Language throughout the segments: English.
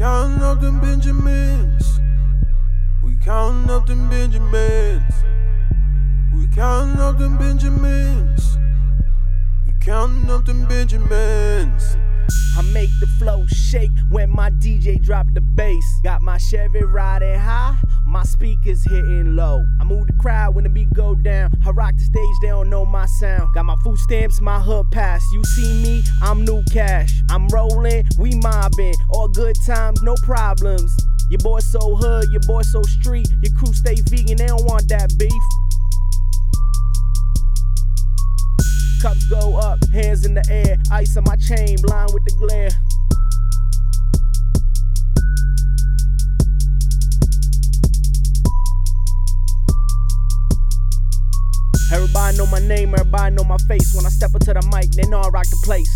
counting up them Benjamins. We counting up them Benjamins. We counting up them Benjamins. We counting up them Benjamins. I make the flow shake when my DJ drop the bass. Got my Chevy riding high, my speakers hitting low. I move the crowd when the beat go down. I rock the stage, they don't know my sound. Got my food stamps, my hood pass. You see me, I'm new cash. I'm rolling, we mobbing. All good times, no problems. Your boy so hood, your boy so street. Your crew stay vegan, they don't want that beef. Cups go up, hands in the air. Ice on my chain, blind with the glare. Everybody know my name, everybody know my face. When I step up to the mic, they know I rock the place.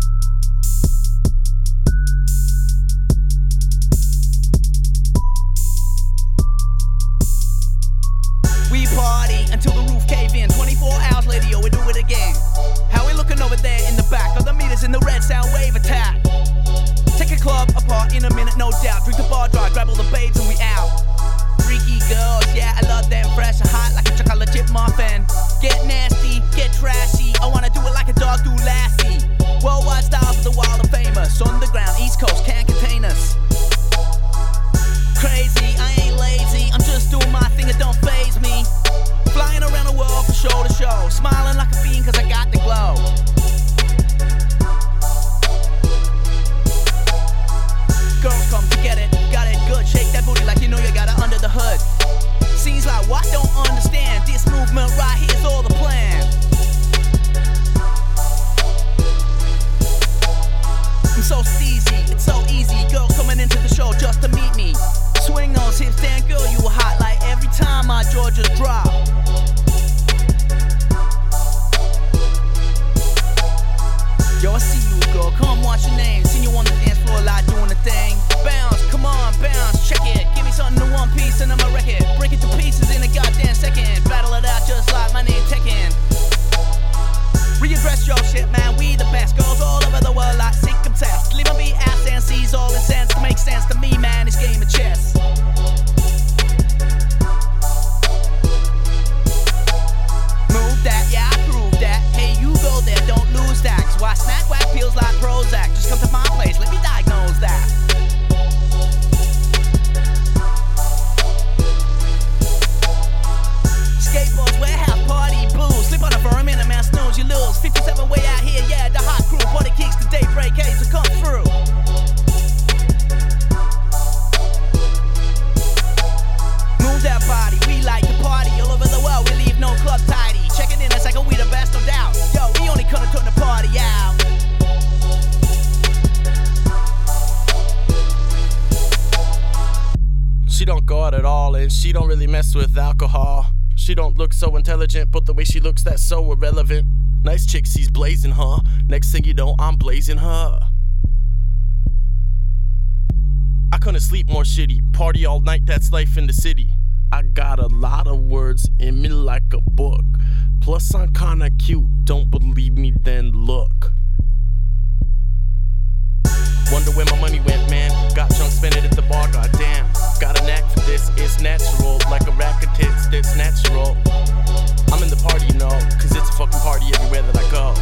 We party until the roof cave in. 24 hours later, yo, we do it again. How we looking over there in the back? Of the meters in the red sound wave attack. Take a club apart in a minute, no doubt. Drink the bar dry, grab all the babes and we out. Freaky girls, yeah, I love them. Fresh and hot like a chocolate chip muffin. Get nasty, get trashy. I wanna do it like a dog do Lassie. Worldwide styles of the wild and famous. Underground, East Coast, can't contain us. Crazy, I ain't lazy. I'm just doing my thing, it don't faze me. Flying around the world from show to show. Smiling like a fiend cause I got the glow. Girls come to get it, got it good. Shake that booty like you know you got it under the hood. Seems like what? Don't understand. This movement right here's all the plan. I'm so steezy, it's so easy. Girls coming into the show just to meet me. Swing those hips, damn girl, you were hot like every time my jaw just dropped. Yo, I see you, girl, come watch your name. Seen you on the dance floor, like doing the thing. Bounce, come on, bounce, check it. Give me something to one piece and I'ma wreck it. Break it to pieces in a goddamn second. Battle it out just like my name Tekken. Readdress your shit, man, we the best. Girls all over the world like sick obsessed. Leave my beat ass and sees all in sense to make sense to me, man, it's game of chess. Move that, yeah, I prove that. Hey, you go there, don't lose that. Cause why snack whack feels like Prozac. Just come to my place, let me diagnose that. Skateboards, warehouse, party, booze. Sleep on it for a minute, man, snooze, you lose. 57 way out here, yeah, the hot crew. Body kicks to daybreak, hey, so come through. Move that body, we like to party. All over the world, we leave no club tidy. Checking in a second, we the best, no doubt. Yo, we only come to turn the party out. She don't go out at all, and she don't really mess with alcohol. She don't look so intelligent, but the way she looks, that's so irrelevant. Nice chick, she's blazing her. Next thing you know, I'm blazing her. I couldn't sleep more shitty. Party all night, that's life in the city. I got a lot of words in me like a book. Plus I'm kinda cute, don't believe me, then look. Wonder where my money went, man. Got drunk, spent it at the bar, goddamn. Got a knack for this, it's natural. Like a rack of tits, that's natural. I'm in the party, you know, cause it's a fucking party everywhere that I go.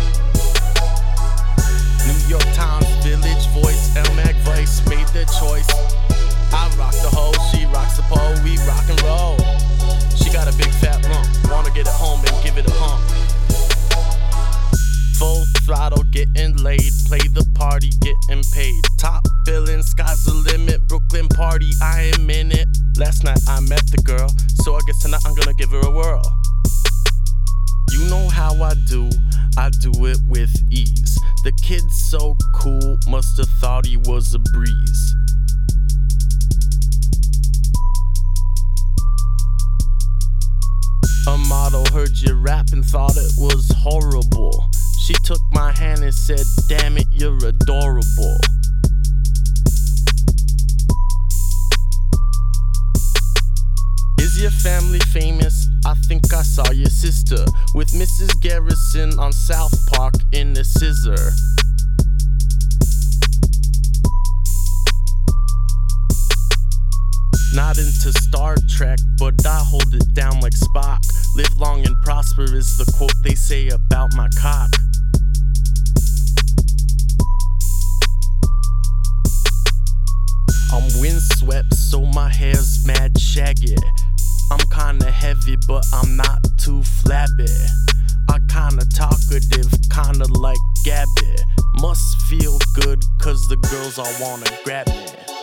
New York Times, Village Voice, LMAG Vice made their choice. I rock the hoe, she rocks the pole, we rock and roll. She got a big fat lump, wanna get it home and give it a hump. Full throttle, getting laid, play the party, getting paid. Top billing, sky's the limit, Brooklyn party, I am in it. Last night I met the girl, so I guess tonight I'm gonna give her a whirl. You know how I do it with ease. The kid's so cool, must've thought he was a breeze. A model heard you rap and thought it was horrible. She took my hand and said, damn it, you're adorable. Is your family famous? I think I saw your sister with Mrs. Garrison on South Park in a scissor. not into Star Trek, but I hold it down like Spock. Live long and prosper is the quote they say about my cock. I'm windswept, so my hair's mad shaggy. I'm kinda heavy, but I'm not too flabby. I kinda talkative, kinda like Gabby. Must feel good, cause the girls all wanna grab me.